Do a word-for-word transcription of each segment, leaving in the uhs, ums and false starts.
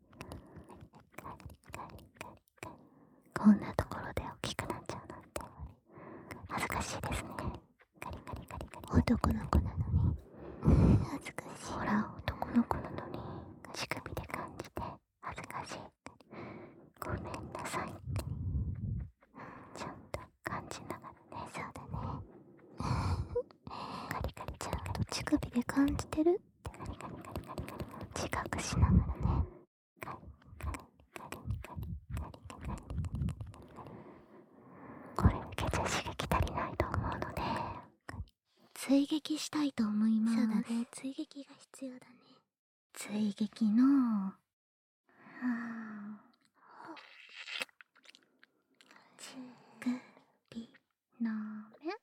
こんなところで大きくなっちゃうなんて恥ずかしいですね。男の子なのに恥ずかしい。ほら、男の子なのに乳首で感じて恥ずかしい。ごめんなさい。ちゃんと感じながらね。そうだね。カリカリちゃんと乳首で感じてるってカリカリカリカリカリ自覚しながらね。カリカリカリカリカリカリカリ。これだけじゃ刺激足りないと思うので追撃したいと思います。そうだね、追撃が必要だね。追撃のはあ乳首の目。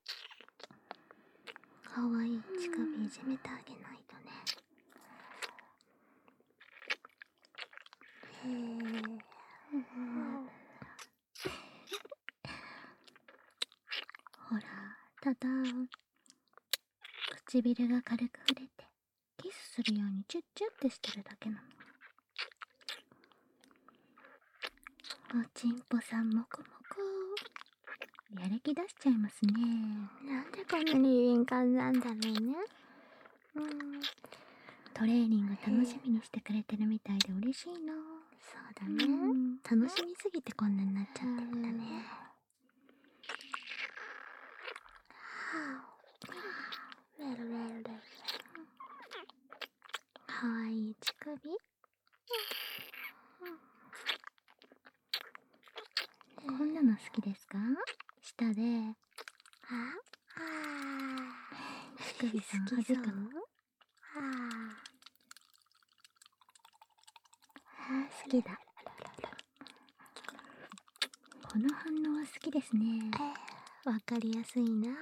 かわいい乳首いじめてあげないとね。へえほら、ただ唇が軽く触れてキスするようにチュッチュってしてるだけなの。おちんぽさんもこもこやる気出しちゃいますね。なんでこんなに敏感なんだろうね。うん、トレーニング楽しみにしてくれてるみたいで嬉しいな。そうだね、うん、楽しみすぎてこんなになっちゃってるんだね。ベルベルベルかわいい乳首。こんなの好きですか？下であ乳首さんはじくの。好きだ。 この反応は好きですね。わかりやすいな。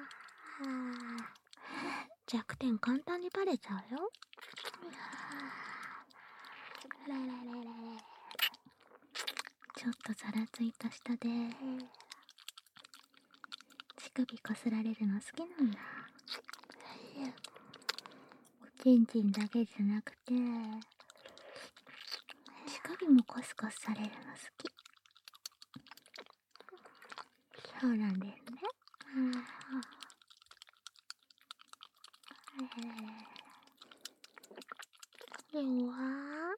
弱点簡単にバレちゃうよ。ちょっとざらついた舌で乳首こすられるの好きなんだ。おちんちんだけじゃなくて乳首もコスコスされるの好き。そうなんですね。では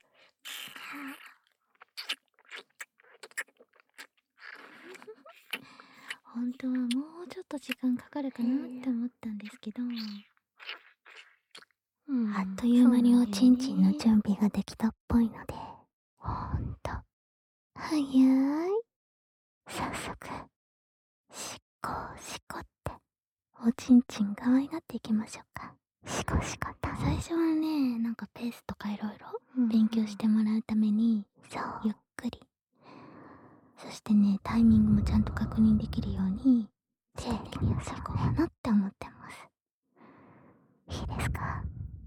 本当はもうちょっと時間かかるかなって思ったんですけど、うん、 あっという間におちんちんの備準備ができたっぽいので、ほんと早い。早速しこしこっておちんちん可愛がっていきましょうか。しこしこと最初はね、なんかペースとかいろいろ勉強してもらうために、 そうゆっくり、そしてね、タイミングもちゃんと確認できるように丁寧にやっていこうかなって思ってます。いいですか？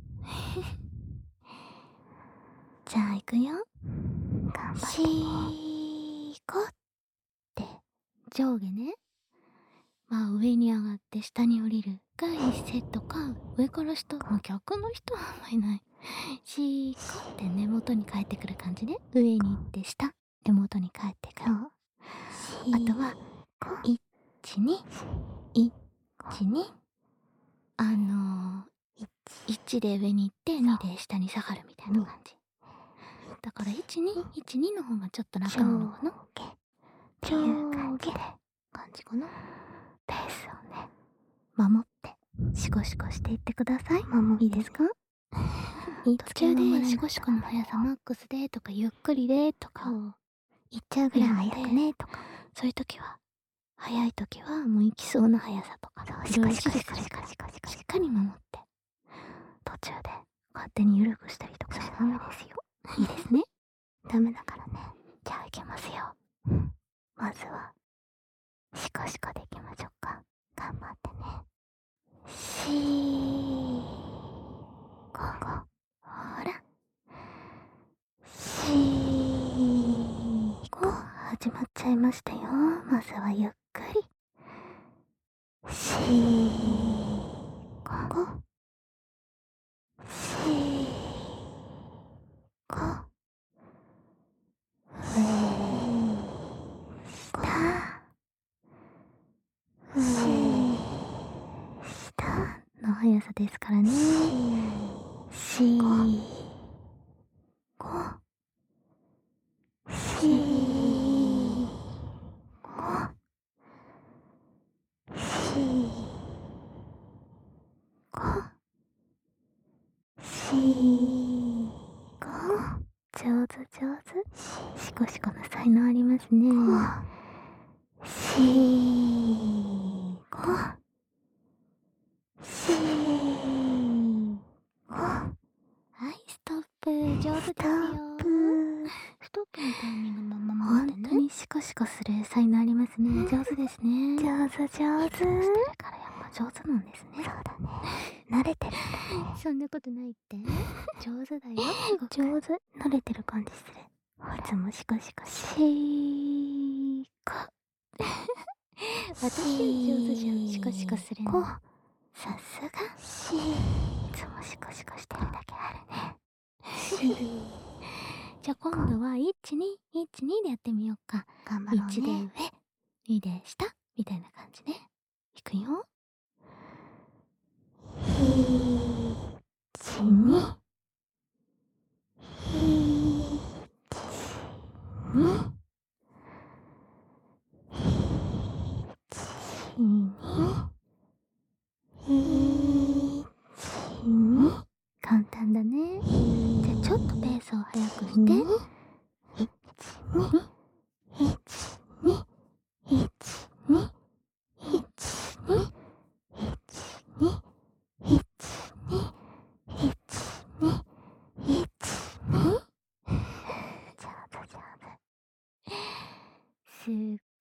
じゃあ行くよ。 頑張ってしーこって上下ね、まあ上に上がって下に降りるがいっセットか、上から下、まあ、逆の人はあんまりない。しーこって根元に帰ってくる感じね。上に行って下、根元に帰ってくる。あとは、いち、に、いち、に、あのー、いちで上に行ってにで下に下がるみたいな感じ。だからいち、に、いち、にの方がちょっと楽なのかなっていう感じで、感じかな。 ペースをね、 守ってシコシコしていってください。 守っていいですか？途中でシコシコの速さマックスでとかゆっくりでとか言っちゃうぐらいなんで、 早くねとか、 そういう時は速い時はもう行きそうな速さとかいろいろ指示するからしっかり守って、途中で勝手に緩くしたりとかしちゃダメですよ。いいですね。 ダメだからね。じゃあいきますよ。まずはシコシコでいきましょうか。頑張ってね。しーここ、ほら。しーこ、始まっちゃいましたよ。まずはゆっくり。しーこ、しーこ、上、下、上、下の速さですからね。 しーこ、しーこ、しーこ、しーこ、 上手上手。シコシコの才能ありますね。 しーこ、しーこ、 はい、ストップ。上手ですよ。ストップのタイミングまま守ってね。本当にシコシコする才能ありますね。上手ですね。 上手上手。 してるからやっぱ上手なんですね。 そうだね。慣れてるんだね。 そんなことないって。上手だよ。 上手。慣れてる感じする。 いつもシコシコしーこ。 私上手じゃん。シコシコするの。 さすが。しー。いつもシコシコしてるだけあるね。しー。 じゃあ今度は、いち、に、いち、にでやってみようか。 頑張ろうね。 いちで上、にで下、みたいな感じね。いくよ。 いち、に、いち、に、いち、に。 簡単だね。じゃあちょっとペースを速くして。 いち、に、いち、に、いち、に、いち、に、いち、に、いち、に、いち、に、いち、に。上手上手。 すっ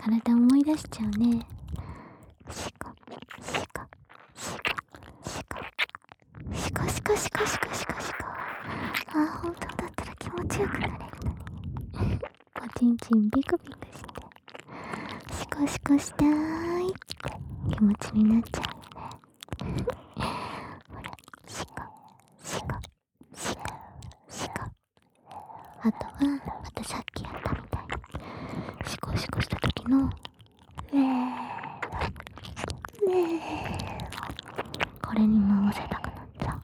体思い出しちゃうね。 シコシコシコシコシコシコシコシコシコシコ。あー、本当だったら気持ちよくなれるのに。 おちんちんビクビクしてシコシコしたーいって気持ちになっちゃうよね。ほら、シコシコシコシコ。あとはまたさっきやったみたいにシコシコした時のこれにも合わせたくなっちゃう。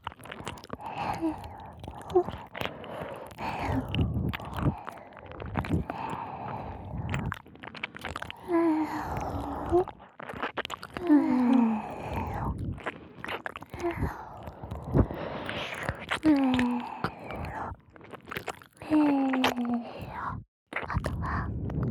あとは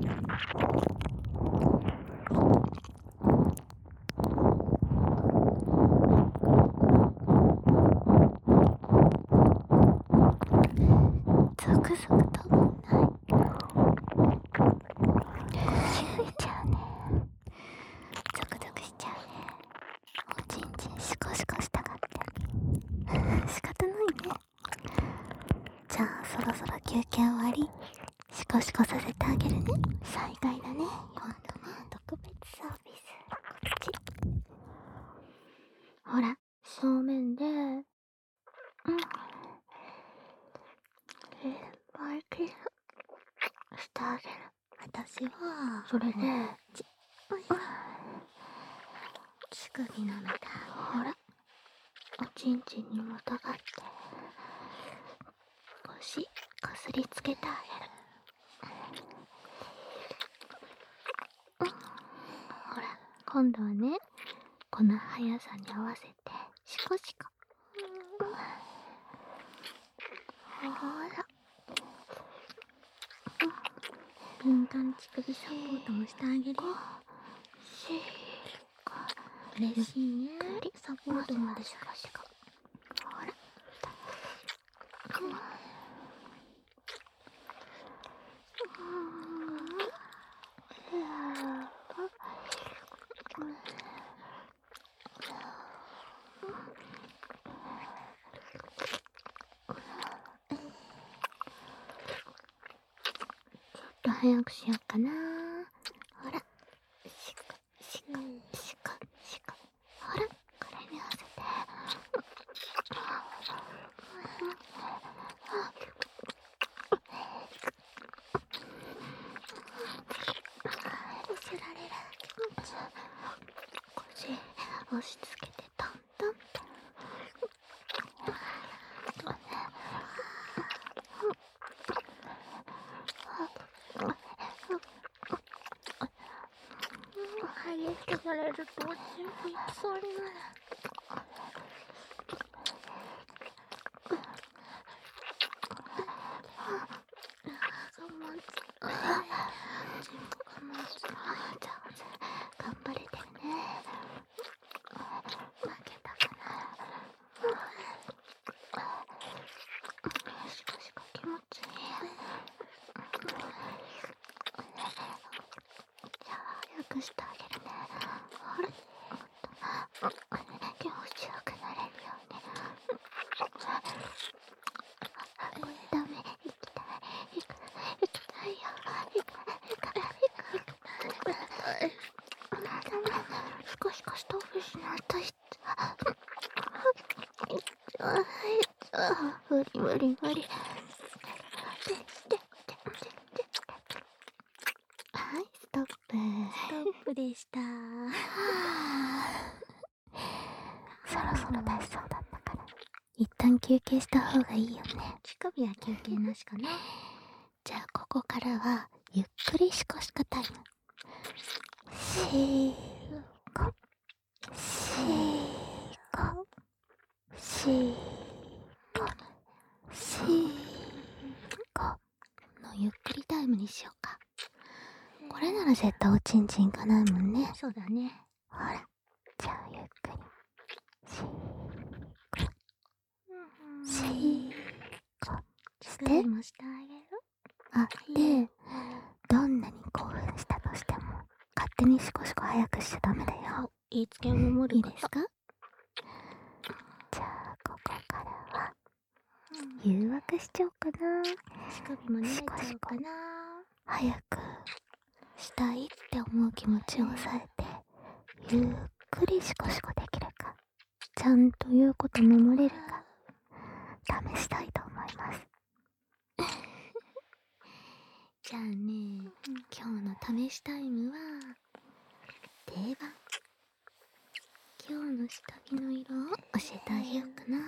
ゾクゾクとないしみちゃうね。ゾクゾクしちゃうね。おちんちんシコシコしたがって仕方ないね。じゃあそろそろ休憩終わり、シコシコさせてあげるね。災害だね。今度は特別サービスこっち。ほら、正面でうんバイキンしてあげる。私はそれでち乳首舐めてほら、おちんちんにもたがって少しこすりつけてあげる。ほら、今度はね、この速さに合わせてシコシコ。ほら、 敏感乳首サポートもしてあげる。 シコ嬉しいね。サポートまでシコシコ。ほら、ちょっと早くしようかな。ほら、シコシコシコシコ。ほら、これに合わせてこすられる気持ち。腰押し付けてトントンって。 激しくされるとおちんちんいきそうになる。我慢つちんぽ我慢する。 上手、頑張れてるね。負けたかな。シコシコ気持ちいい。じゃあ早くしてあげるね。ほら、気持ちよくなれるように。これダメ、行きたい行き行きたいよ。行く行く行く行くダメ、シコシコしたふりしないと。無理無理無理。はい、ストップ。 ストップでした。 そろそろ出しそうだったから一旦休憩した方がいいよね。 乳首は休憩なしかな。 じゃあここからはゆっくりシコシコタイム。シコシコシコシコのゆっくりタイムにしようか。これなら絶対おちんちんいかないもんね。 そうだね。 ほら、じゃあゆっくりシシコして、 もしてあげる。 あ、で、どんなに興奮したとしてもにシコシコ早くしちゃダメだよ。 言いつけを守るいいですか？じゃあここからは誘惑しちゃおうかな。 乳首も舐めちゃおうかな。 早くしたいって思う気持ちを抑えてゆっくりシコシコできるか、ちゃんと言うこと守れるか試したいと思います。じゃあね、うん、今日の試しタイムは定番、今日の下着の色を教えてあげようかな。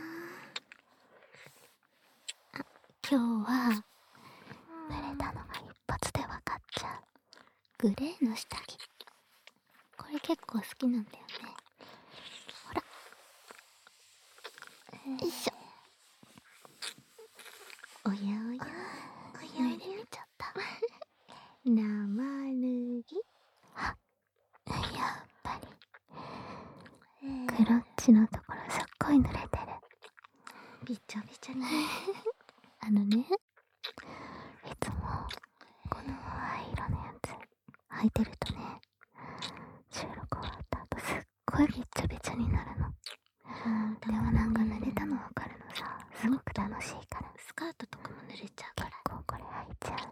あ、今日は濡れたのが一発で分かっちゃうグレーの下着、これ結構好きなんだよね。ほら、よいしょ。おやおや、おやおや、脱いでみちゃった。生脱ぎ。あ、やっぱりクロッチのところすっごい濡れてる。びちょびちょに。あのね、いつもこの灰色のやつ履いてるとね、収録終わった後すっごいびっちょびちょになるの。でもなんか濡れたの分かるのさ、すごく楽しいから。スカートとかも濡れちゃうから、結構これ履いちゃう。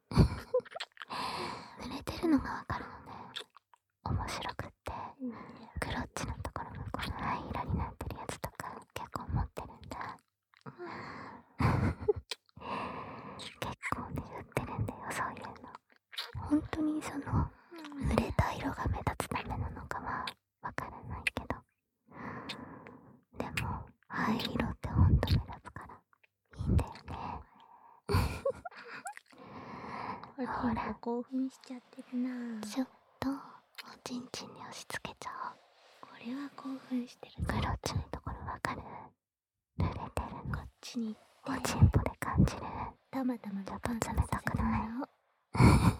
濡れてるのが分かるのね、面白くって、クロッチのところもこの灰色になってるやつとか結構持ってるんだ。結構ね、売ってるんだよ、そういうの。本当にその濡れた色が目立つためなのかはわからないけど、でも灰色ってほんと目立つからいいんだよね。ほら、 興奮しちゃってるな。 ちょっとおちんちんに押し付けちゃおう。 これは興奮してる。 クロッチのところわかる？濡れてるの。 こっちにおちんぽで感じる。 たまたまちょっと冷たくない？あ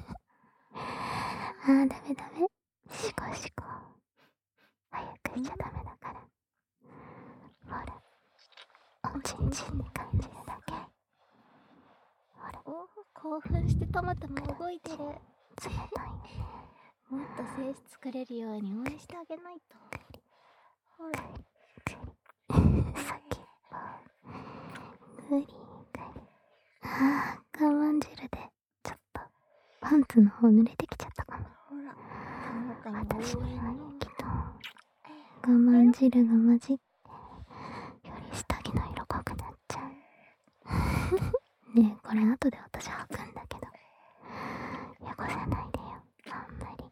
ー、ダメダメ。シコシコ。早くしちゃダメだから。ほら、おちんちんに感じるだけ。ほら、 お、興奮してたまたま動いてる。 冷たいね。 もっと性質くれるように応援してあげないと。ほら、 先っぽグリグリ。あー、我慢汁でちょっとパンツの方濡れてきちゃったかも。 ほら、たまたま私の応援の液と我慢汁が混じってより下着の色濃くなっちゃう。ねえ、これ後で私履くんだけど汚さないでよ、あんまり。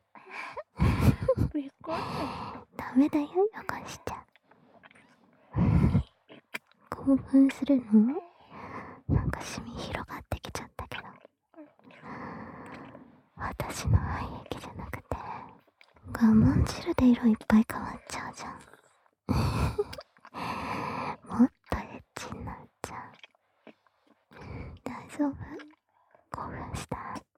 ダメだよ、汚しちゃう。興奮するの？なんかシミ広がってきちゃったけど、私の肺液じゃなくて我慢汁で色いっぱい変わっちゃうじゃん。もっとエッチになっちゃう。大丈夫？興奮した？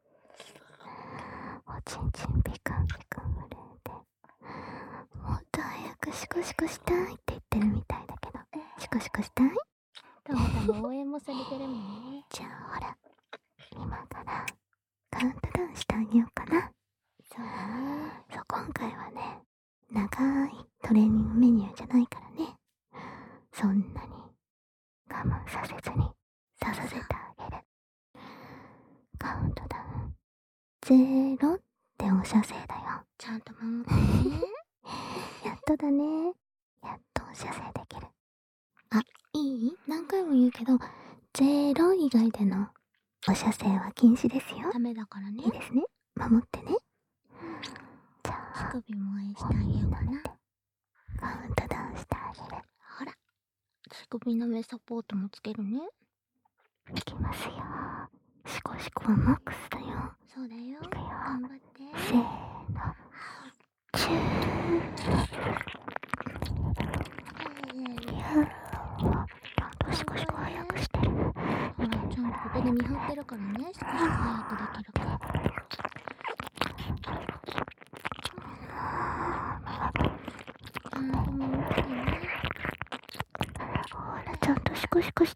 おちんちんピクンピクン震えて、もっと早くシコシコしたいって言ってるみたいだけど、シコシコしたい？ たまたま応援もされてるもんね。 じゃあほら、今からカウントダウンしてあげようかな。 そうだね。 そう、今回はね、長いトレーニングメニューじゃないからね、そんなに我慢させずにさせてあげる。カウントダウンゼロってお射精だよ。 ちゃんと守ってね。 やっとだね。やっとお射精できる。あ、いい？何回も言うけど、ゼロ以外でのお射精は禁止ですよ。 ダメだからね。 いいですね。守ってね。じゃあ、 乳首も応援してあげようかな。 カウントダウンしてあげる。 ほら、乳首の目サポートもつけるね。 いきますよ。シコシコはマックスだよ。 そうだよ。 いくよ。 頑張って。 せーの。チュー。いやー、ちゃんとシコシコ早くしてる。 ほら、ちゃんとここで見張ってるからね。少し早くできるから。ちゃんと守ってね。 ほら、ちゃんとシコシコして。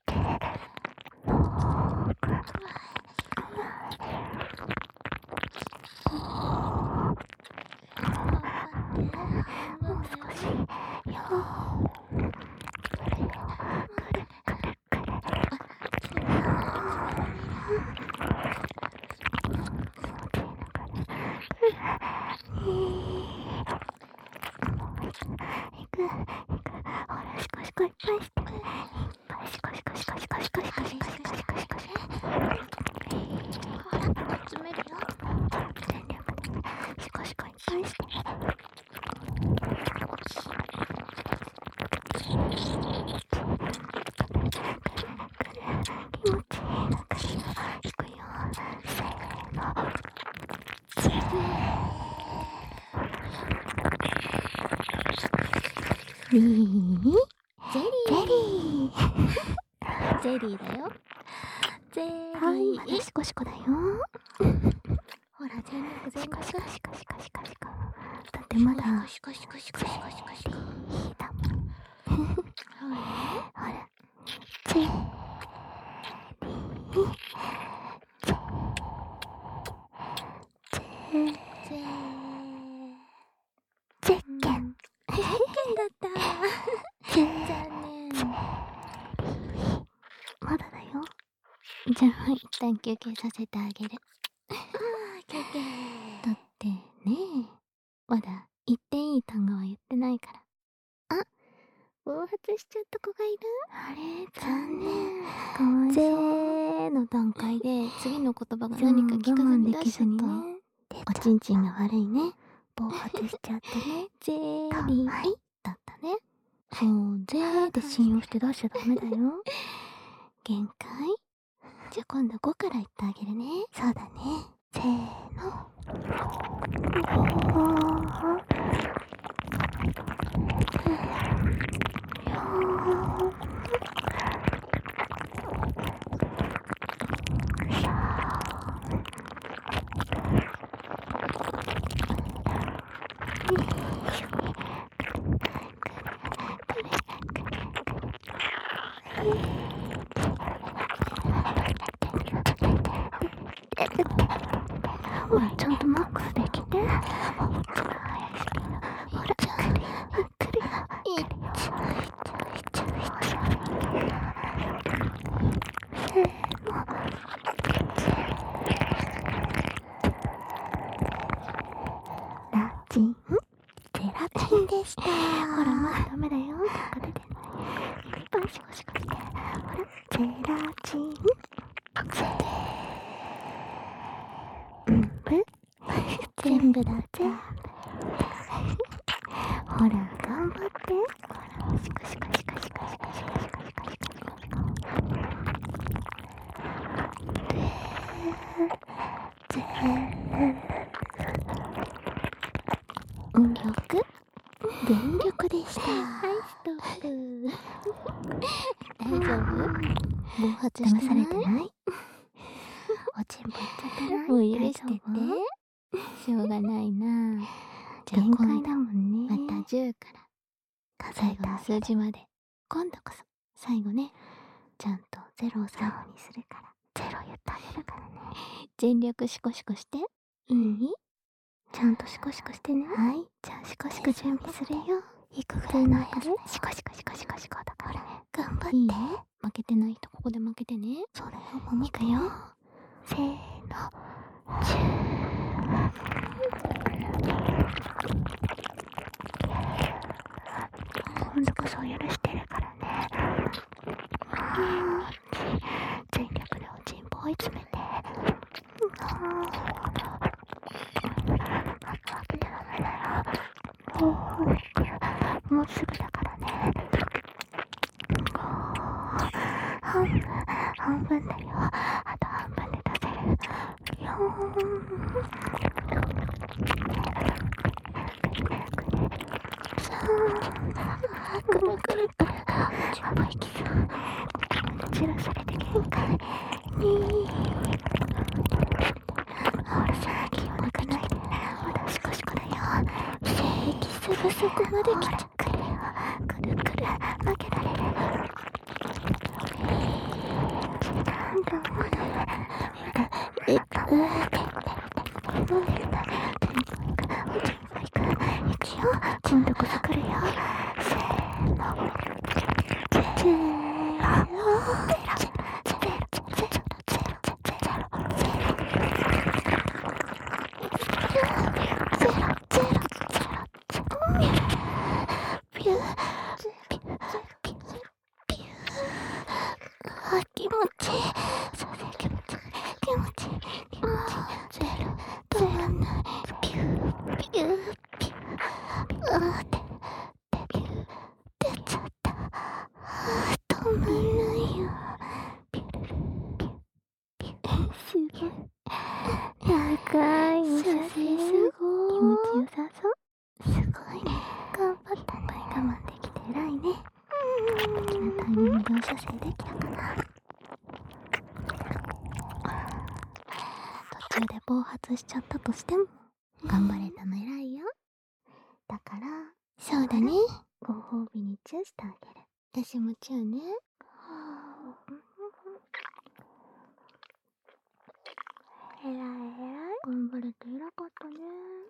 リーゼリゼーリーゼリーだよ。ゼリー。 はいまだシコシコだよ。 ほら、全力全力。 シコシコシコシコシコシコ。だってまだシコシコシコシコシコシコシコ。 いいだもん。 ほら。 ほらゼリーゼゼッケンゼッケンだった。 ゼ残念。 まだだよ。 じゃあ一旦休憩させてあげる。ああ、休憩。だってねえ、まだ言っていい単語は言ってないから。あ、暴発しちゃった子がいる。 あれ残念。かわいゼそう。 ーの段階で次の言葉が何か聞かずに出しちゃった。 ね。 おちんちんが悪いね。 暴発しちゃってね。 ゼリーだったね。 そう、ゼーで信用して出しちゃダメだよ。 限界？じゃあ今度ごから言ってあげるね。 そうだね。せーの。ほら、ちゃんとマックスできて。ほら、来るよ。来るよ。いっちゃいっちゃいっちゃいっちゃい。せーの。ラチン。ゼラチンでした。ほら、まだダメだよ。なんか出てない。いっぱいシコシコして。ほら、ゼラチン。ゼ全部全部だ全部ほら頑張ってほらシコシコシコシコシコシコシコシコシコシコ音力電力でした。 はいストップ。大丈夫？暴発してない？ 騙されてない？おちんぽいっちゃってない？ もう許してて。しょうがないな。じゃあ限界今度だもんね。 またじゅうから最後の数字まで。今度こそ最後ね、ちゃんとゼロを最後にするから。 ゼロ言ってあげるからね。 全力シコシコして。いい？ ちゃんとシコシコしてね。 はい。じゃあシコシコ準備するよ。 いくぐらいのやつね。シコシコシコシコシコだからね。頑張って。 いいね。負けてない人ここで負けてね。 そうだよ。ももいくよ。せーの。チュー。今度こそ許してるからね。全力でおちんぽ追い詰めて。もうすぐだからね。半分、半分だよ。あと半分で出せる。よーん。くるくるくる。ちょっと息する。散らされて限界。にー。ほら、さっきお腹ないで。まだシコシコだよ。息すぐそこまで来ちゃくるよ。くるくる。負けられる。えっと、うーって。どうですか？いくよ。今度こそ来るよ。せーの。ゼロ。気持ちいい。そうそう、気持ちいい。気持ちいい。気持ちいい。 射精できたかな。途中で暴発しちゃったとしても頑張れたの偉いよ。だからそうだね。 ご褒美にチューしてあげる。 私もチューね。 えらいえらい。頑張れて偉かったね。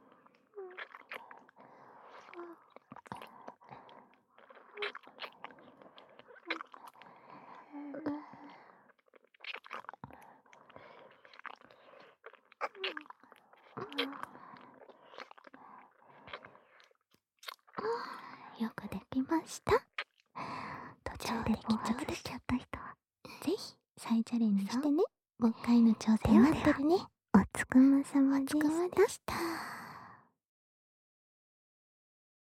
よくできました。途中で暴発しちゃった人はぜひ再チャレンジしてね。 もう一回の挑戦待ってるね。おつくまさまでした。